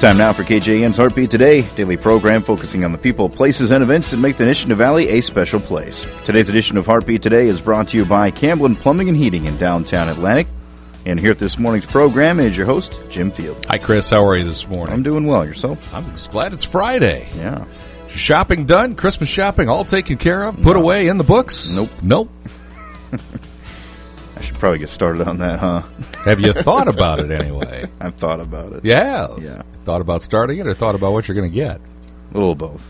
time now for KJN's Heartbeat Today, daily program focusing on the people, places, and events that make the Nishna Valley a special place. Today's edition of Heartbeat Today is brought to you by Camblin Plumbing and Heating in downtown Atlantic. And here at this morning's program is your host, Jim Field. Hi, Chris. How are you this morning? I'm doing well. Yourself? I'm just glad it's Friday. Yeah. Shopping done? Christmas shopping all taken care of? Put away in the books? Nope. I should probably get started on that, huh? Have you thought about it anyway? I've thought about it. Yeah. Thought about starting it or thought about what you're going to get? A little both.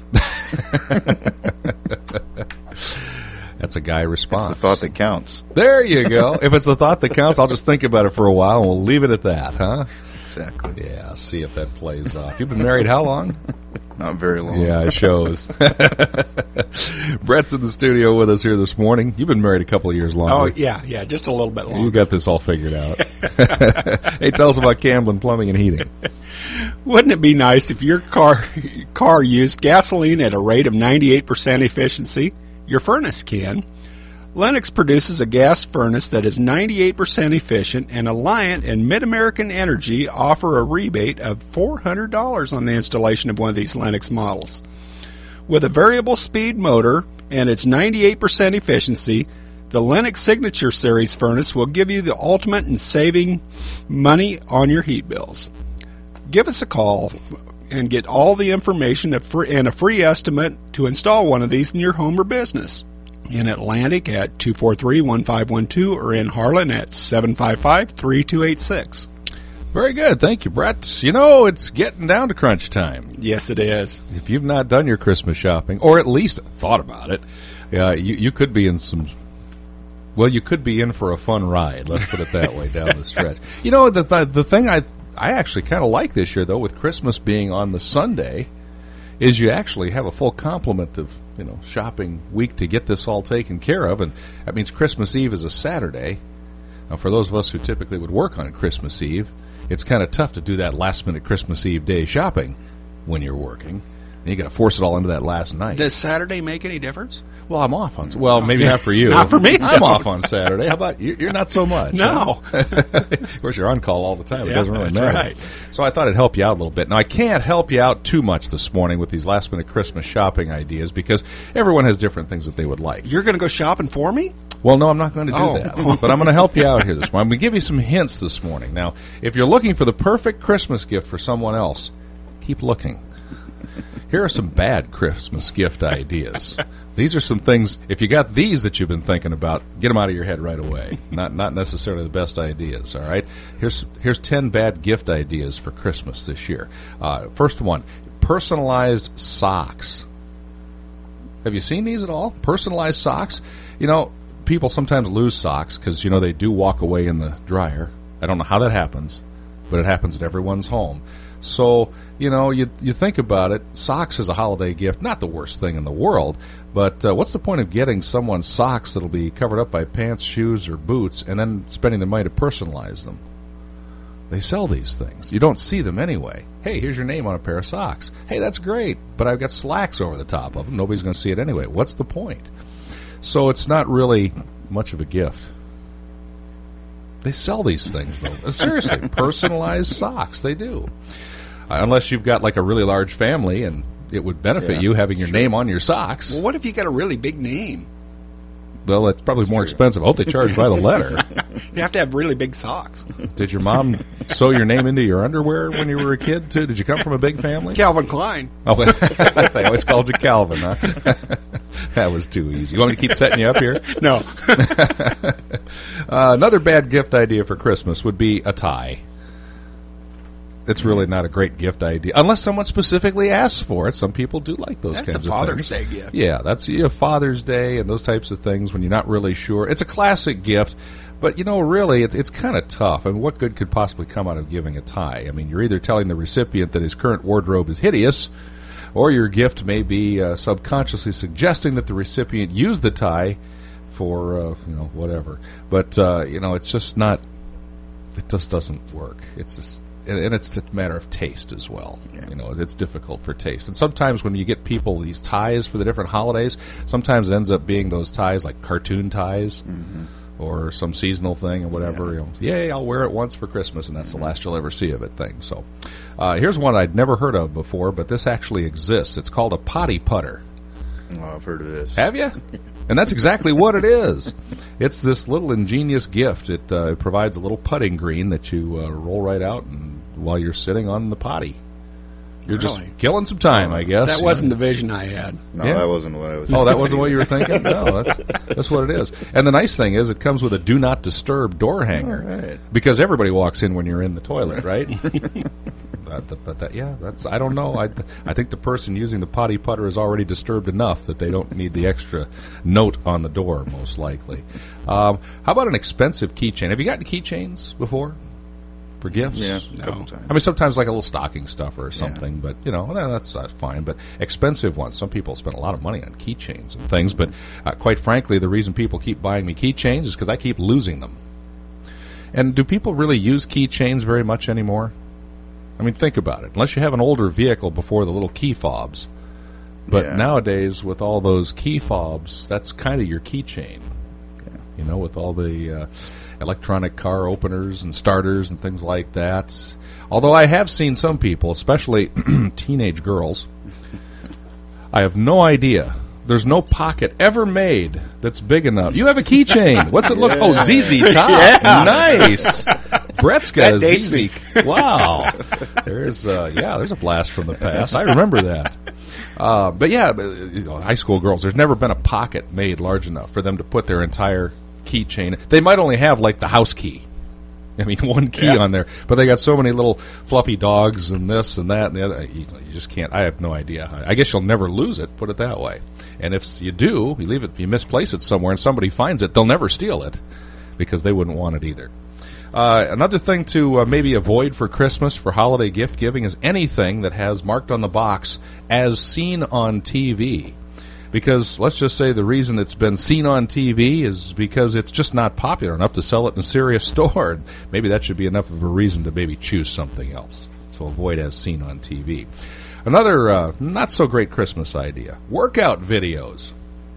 That's a guy response. It's the thought that counts. There you go. If it's the thought that counts, I'll just think about it for a while and we'll leave it at that, huh? Exactly. Yeah, see if that plays off. You've been married how long? Not very long. Yeah, it shows. Brett's in the studio with us here this morning. You've been married a couple of years longer. Oh, yeah, just a little bit longer. You got this all figured out. Hey, tell us about Camblin Plumbing and Heating. Wouldn't it be nice if your car used gasoline at a rate of 98% efficiency? Your furnace can. Lennox produces a gas furnace that is 98% efficient, and Alliant and Mid-American Energy offer a rebate of $400 on the installation of one of these Lennox models. With a variable speed motor and its 98% efficiency, the Lennox Signature Series furnace will give you the ultimate in saving money on your heat bills. Give us a call and get all the information and a free estimate to install one of these in your home or business. In Atlantic at 243-1512 or in Harlan at 755-3286. Very good. Thank you, Brett. You know, it's getting down to crunch time. Yes, it is. If you've not done your Christmas shopping, or at least thought about it, you could be in some... Well, you could be in for a fun ride. Let's put it that way down the stretch. You know, the thing I actually kind of like this year, though, with Christmas being on the Sunday, is you actually have a full complement of shopping week to get this all taken care of, and that means Christmas Eve is a Saturday. Now, for those of us who typically would work on Christmas Eve, it's kind of tough to do that last-minute Christmas Eve day shopping when you're working. And you got to force it all into that last night. Does Saturday make any difference? Well, I'm off on. Well, maybe not for you. Not for me. I'm off on Saturday. How about you? You're not so much. No. Huh? Of course, you're on call all the time. It doesn't really matter. Right. So I thought I'd help you out a little bit. Now, I can't help you out too much this morning with these last-minute Christmas shopping ideas because everyone has different things that they would like. You're going to go shopping for me? Well, no, I'm not going to do that. But I'm going to help you out here this morning. I'm going to give you some hints this morning. Now, if you're looking for the perfect Christmas gift for someone else, keep looking. Here are some bad Christmas gift ideas. These are some things, if you got these that you've been thinking about, get them out of your head right away. Not necessarily the best ideas, all right? Here's 10 bad gift ideas for Christmas this year. First one, personalized socks. Have you seen these at all? Personalized socks? People sometimes lose socks because, they do walk away in the dryer. I don't know how that happens, but it happens at everyone's home. So, you think about it, socks is a holiday gift, not the worst thing in the world, but what's the point of getting someone socks that'll be covered up by pants, shoes, or boots, and then spending the money to personalize them? They sell these things. You don't see them anyway. Hey, here's your name on a pair of socks. Hey, that's great, but I've got slacks over the top of them. Nobody's going to see it anyway. What's the point? So it's not really much of a gift. They sell these things, though. Seriously, personalized socks. They do. Unless you've got like a really large family and it would benefit you having your name on your socks. Well, what if you got a really big name? Well, it's probably more expensive. I hope they charge by the letter. You have to have really big socks. Did your mom sew your name into your underwear when you were a kid, too? Did you come from a big family? Calvin Klein. Oh, they always called you Calvin, huh? That was too easy. You want me to keep setting you up here? No. Another bad gift idea for Christmas would be a tie. It's really not a great gift idea, unless someone specifically asks for it. Some people do like those kinds of things. That's a Father's Day gift. Yeah, that's Father's Day and those types of things when you're not really sure. It's a classic gift, but, really, it's kind of tough. I mean, what good could possibly come out of giving a tie? I mean, you're either telling the recipient that his current wardrobe is hideous, or your gift may be subconsciously suggesting that the recipient use the tie for, whatever. But, it's just not, it just doesn't work. It's just... And it's a matter of taste as well. Yeah. It's difficult for taste. And sometimes when you get people these ties for the different holidays, sometimes it ends up being those ties like cartoon ties. Mm-hmm. or some seasonal thing or whatever. Yay, I'll wear it once for Christmas, and that's the last you'll ever see of it thing. So here's one I'd never heard of before, but this actually exists. It's called a potty putter. Oh, I've heard of this. Have you? And that's exactly what it is. It's this little ingenious gift. It provides a little putting green that you roll right out and while you're sitting on the potty. You're just killing some time, I guess. That wasn't the vision I had. No, that wasn't what I was thinking. Oh, that wasn't what you were thinking? No, that's what it is. And the nice thing is it comes with a do not disturb door hanger. Right. Because everybody walks in when you're in the toilet, right? I don't know. I think the person using the potty putter is already disturbed enough that they don't need the extra note on the door, most likely. How about an expensive keychain? Have you gotten keychains before? For gifts? Yeah, no. a couple times. I mean, sometimes like a little stocking stuffer or something, but, that's fine. But expensive ones, some people spend a lot of money on keychains and things, but quite frankly, the reason people keep buying me keychains is because I keep losing them. And do people really use keychains very much anymore? I mean, think about it. Unless you have an older vehicle before the little key fobs. But nowadays, with all those key fobs, that's kind of your keychain. Yeah. With all the electronic car openers and starters and things like that. Although I have seen some people, especially teenage girls, I have no idea. There's no pocket ever made that's big enough. You have a keychain. What's it look? Oh, ZZ Top. Yeah. Nice. Brett's got a ZZ. Wow. There's a blast from the past. I remember that. But high school girls, there's never been a pocket made large enough for them to put their entire keychain. They might only have like the house key. I mean, one key on there, but they got so many little fluffy dogs and this and that and the other. You just can't. I have no idea. I guess you'll never lose it. Put it that way. And if you do, you leave it, you misplace it somewhere, and somebody finds it, they'll never steal it because they wouldn't want it either. Another thing to maybe avoid for Christmas, for holiday gift giving, is anything that has marked on the box as seen on TV. Because let's just say the reason it's been seen on TV is because it's just not popular enough to sell it in a serious store. Maybe that should be enough of a reason to maybe choose something else. So avoid as seen on TV. Another not-so-great Christmas idea, workout videos.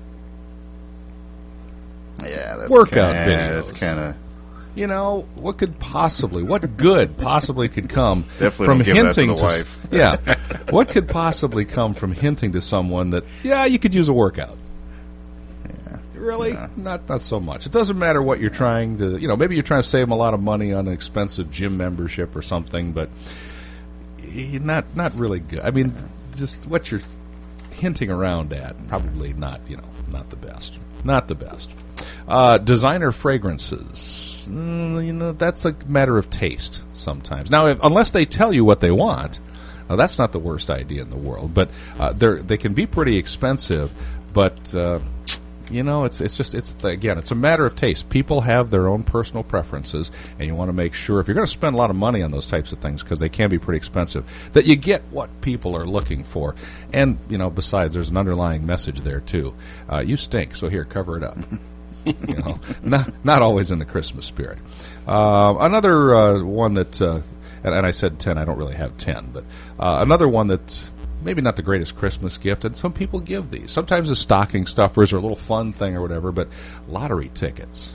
Yeah, that's workout videos. That's kind of... what good possibly could come Definitely from don't give hinting that to the wife. Yeah. What could possibly come from hinting to someone that, you could use a workout? Yeah. Really? Yeah. Not so much. It doesn't matter what you're trying to, maybe you're trying to save them a lot of money on an expensive gym membership or something, but not really good. I mean, just what you're hinting around at, probably not the best. Not the best. Designer fragrances. That's a matter of taste sometimes. Now, unless they tell you what they want, that's not the worst idea in the world. But they can be pretty expensive. But it's a matter of taste. People have their own personal preferences, and you want to make sure if you're going to spend a lot of money on those types of things, because they can be pretty expensive, that you get what people are looking for. And besides, there's an underlying message there too. You stink, so here, cover it up. Not always in the Christmas spirit. Another one that, and I said 10, I don't really have 10, but another one that's maybe not the greatest Christmas gift, and some people give these. Sometimes the stocking stuffers or a little fun thing or whatever, but lottery tickets.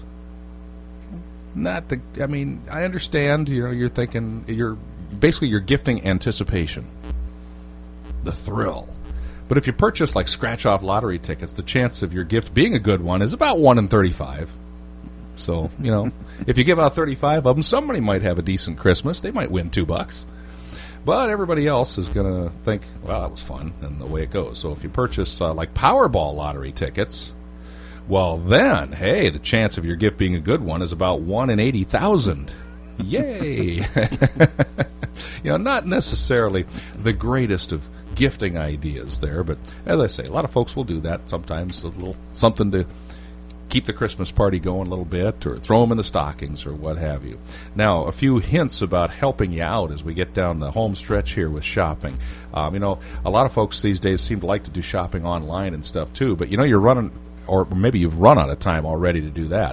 I understand, you're thinking, you're gifting anticipation, the thrill. But if you purchase like scratch-off lottery tickets, the chance of your gift being a good one is about 1 in 35. So, if you give out 35 of them, somebody might have a decent Christmas. They might win $2. But everybody else is going to think, well, that was fun, and the way it goes. So if you purchase like Powerball lottery tickets, well then, hey, the chance of your gift being a good one is about 1 in 80,000. Yay! Not necessarily the greatest of gifting ideas there, but as I say, a lot of folks will do that sometimes, a little something to keep the Christmas party going a little bit, or throw them in the stockings or what have you. Now, a few hints about helping you out as we get down the home stretch here with shopping. A lot of folks these days seem to like to do shopping online and stuff too, but you're running, or maybe you've run out of time already to do that.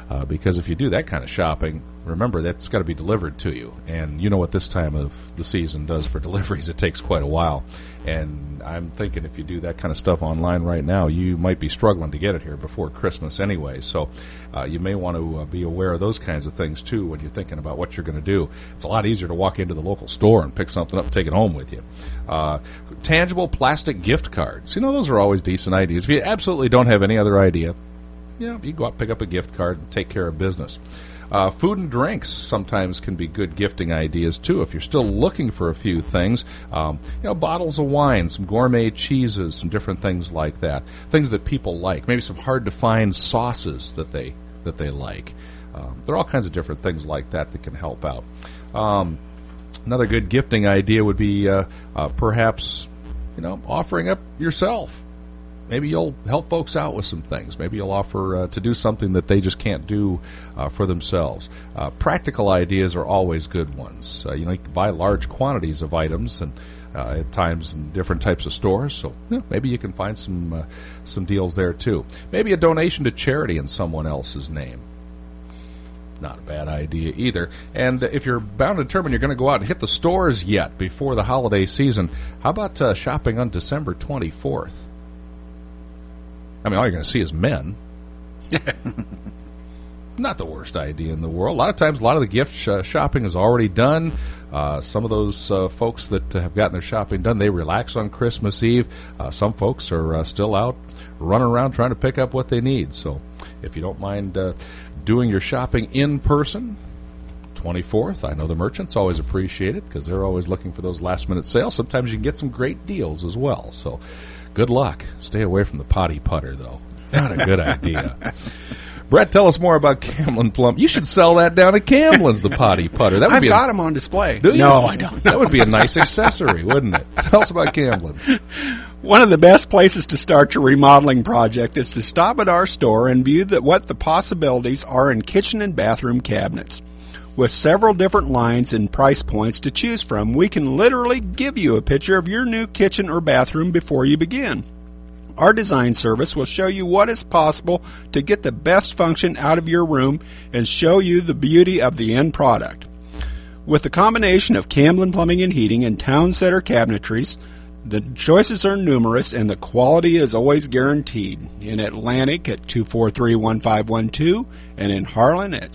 because if you do that kind of shopping, remember that's got to be delivered to you. And you know what this time of the season does for deliveries. It takes quite a while. And I'm thinking if you do that kind of stuff online right now, you might be struggling to get it here before Christmas anyway. So you may want to be aware of those kinds of things, too, when you're thinking about what you're going to do. It's a lot easier to walk into the local store and pick something up and take it home with you. Tangible plastic gift cards. You know, those are always decent ideas. If you absolutely don't have any other idea, you can go out and pick up a gift card and take care of business. Food and drinks sometimes can be good gifting ideas, too, if you're still looking for a few things. Bottles of wine, some gourmet cheeses, some different things like that. Things that people like. Maybe some hard-to-find sauces that they like. There are all kinds of different things like that can help out. Another good gifting idea would be perhaps, offering up yourself. Maybe you'll help folks out with some things. Maybe you'll offer to do something that they just can't do for themselves. Practical ideas are always good ones. You can buy large quantities of items and at times in different types of stores. So maybe you can find some deals there too. Maybe a donation to charity in someone else's name. Not a bad idea either. And if you're bound and determined you're going to go out and hit the stores yet before the holiday season, how about shopping on December 24th? I mean, all you're going to see is men. Not the worst idea in the world. A lot of times, a lot of the gift shopping is already done. Some of those folks that have gotten their shopping done, they relax on Christmas Eve. Some folks are still out running around trying to pick up what they need. So if you don't mind doing your shopping in person, 24th, I know the merchants always appreciate it because they're always looking for those last-minute sales. Sometimes you can get some great deals as well. So good luck. Stay away from the potty putter, though. Not a good idea. Brett, tell us more about Camblin Plum. You should sell that down at Camblin's, the potty putter. I've got them on display. Do you? No, I don't. That would be a nice accessory, wouldn't it? Tell us about Camblin's. One of the best places to start your remodeling project is to stop at our store and view what the possibilities are in kitchen and bathroom cabinets. With several different lines and price points to choose from, we can literally give you a picture of your new kitchen or bathroom before you begin. Our design service will show you what is possible to get the best function out of your room and show you the beauty of the end product. With the combination of Camblin Plumbing and Heating and Town Center cabinetries, the choices are numerous and the quality is always guaranteed. In Atlantic at 243-1512 and in Harlan at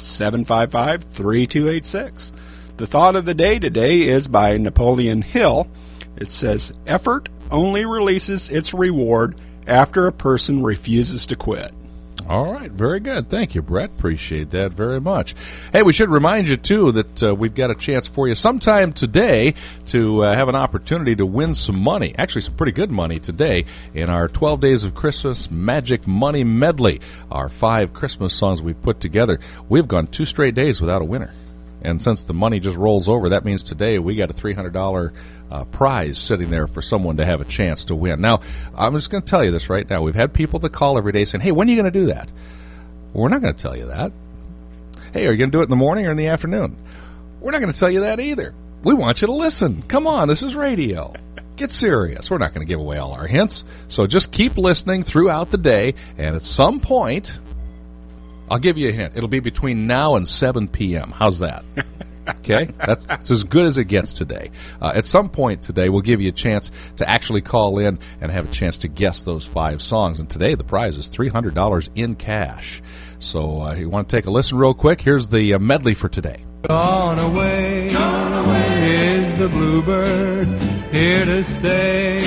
755-3286. The thought of the day today is by Napoleon Hill. It says, effort only releases its reward after a person refuses to quit. All right, very good. Thank you, Brett. Appreciate that very much. Hey, we should remind you, too, that we've got a chance for you sometime today to have an opportunity to win some money, actually some pretty good money today, in our 12 Days of Christmas Magic Money Medley, our 5 Christmas songs we've put together. We've gone 2 straight days without a winner. And since the money just rolls over, that means today we got a $300 prize sitting there for someone to have a chance to win. Now, I'm just going to tell you this right now. We've had people that call every day saying, hey, when are you going to do that? Well, we're not going to tell you that. Hey, are you going to do it in the morning or in the afternoon? We're not going to tell you that either. We want you to listen. Come on, this is radio. Get serious. We're not going to give away all our hints. So just keep listening throughout the day, and at some point, I'll give you a hint. It'll be between now and 7 p.m. How's that? Okay? That's as good as it gets today. At some point today, we'll give you a chance to actually call in and have a chance to guess those 5 songs. And today, the prize is $300 in cash. So you want to take a listen real quick? Here's the medley for today. Gone away is the bluebird. Here to stay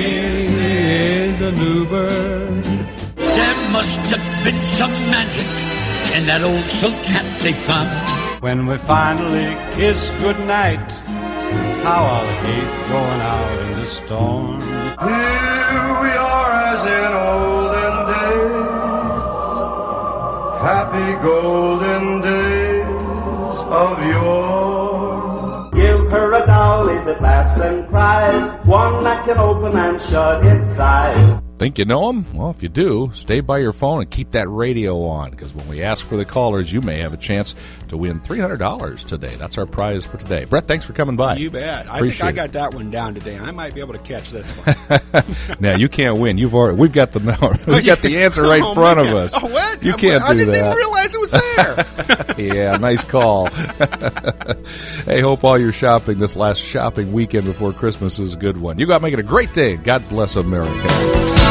is a new bird. There must have been some magic in that old silk hat they found. When we finally kiss goodnight, how I'll hate going out in the storm. Here we are as in olden days, happy golden days of yore. Give her a dolly that laughs and cries, one that can open and shut its eyes. Think you know them? Well, if you do, stay by your phone and keep that radio on, because when we ask for the callers, you may have a chance to win $300 today. That's our prize for today. Brett, thanks for coming by. You bet. I think I got that one down today. I might be able to catch this one. Now, you can't win. We've got the answer right in front of us. Oh, what? You can't I do didn't that. even realize it was there. Yeah, nice call. Hey, hope all your shopping this last shopping weekend before Christmas is a good one. You got to make it a great day. God bless America.